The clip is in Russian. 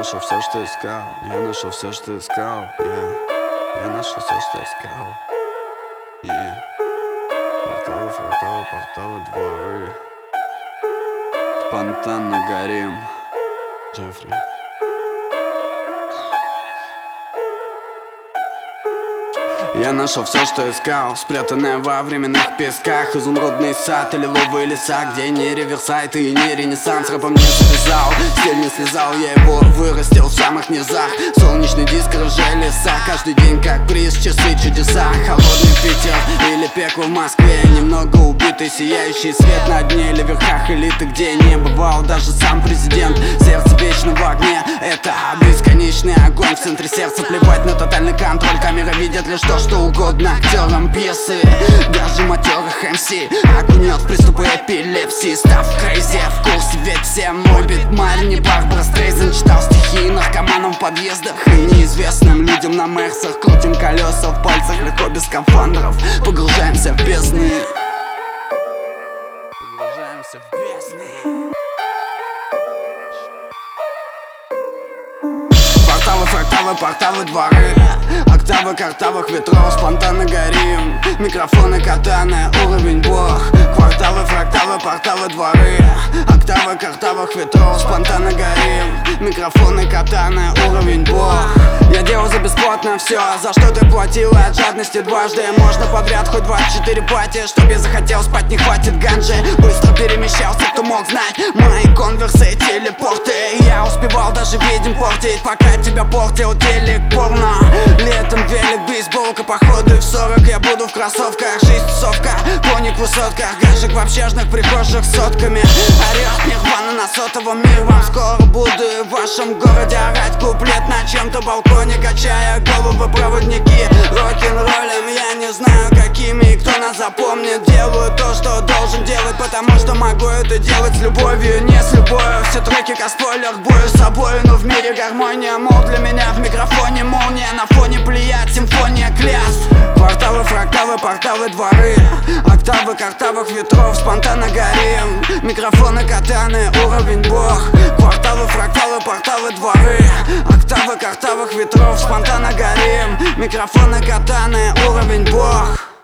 нашел все, что искал. Я нашел все, что искал. Я нашел все, что искал. Порталы, дворы. Спонтанно горим. Джеффри. Я нашел все, что искал, спрятанное во временных песках. Изумрудный сад и лиловые леса, где не реверсайт и не ренессанс. Рэпом не завязал, стиль не слезал, я его вырастил в самых низах. Солнечный диск, рыжие леса, каждый день как приз, часы чудеса. Холодный Питер или пекло в Москве, немного убитый, сияющий свет на дне. Или верхах элиты, где не бывал даже сам президент. Сердце вечно в огне, это бесконечный огонь в центре сердца. Плевать на тотальный контроль, камера видит лишь то, что угодно актерам пьесы. Даже матерых МС окунет в приступы эпилепсии, став крейзи в курсе, ведь все мой бит Марни Барбара Стрейзен. Читал стихи наркоманам в подъездах и неизвестным людям на Мерсах. Крутим колеса в пальцах легко без скафандров. Погружаемся в бездны. Погружаемся в бездны. Порталы, фракталы, порталы, дворы. Октавы, картавых ветров, спонтанно горим. Микрофоны, катаны, уровень бог. Кварталы, фракталы, порталы, дворы. Октавы, картавых ветров, спонтанно горим. Микрофоны, катаны, уровень бог. Я делал за бесплатно все, за что ты платила от жадности дважды. Можно подряд хоть 24 пати, чтоб я захотел спать, не хватит ганджи. Быстро перемещался, кто мог знать мои конверсы, телепорты. Я успевал даже ведьм портить, пока тебя портил телек порно. Летом велик, бейсболка, походы в 40. Я буду в кроссовках, жизнь тусовка, коник в высотках. Гашек в общажных прихожих сотками. Орёт нирвана на сотовом, мир вам скоро буду в вашем городе орать куплет на чем-то балконе, качая головы проводники. Рок-н-роллем я не знаю какими и кто нас запомнит. Делаю то, что должен делать, потому что могу это делать с любовью, не с любовью. Все треки как спойлер к бою с собой, но в мире гармония. Мол, для меня в микрофоне молния, на фоне плеяд симфония клятв. Кварталы, фракталы, порталы, дворы. Октавы, картавых ветров, спонтанно горим. Микрофоны, катаны, уровень бог. Кварталы, фракталы, порталы, дворы. Октавы, картавых ветров, спонтанно горим. Микрофоны, катаны, уровень бог.